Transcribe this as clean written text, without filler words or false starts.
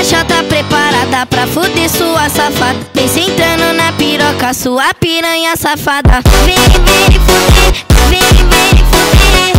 xota preparada pra fuder sua safada. Vem sentando na piroca, sua piranha safada. Vem fuder, vem fuder.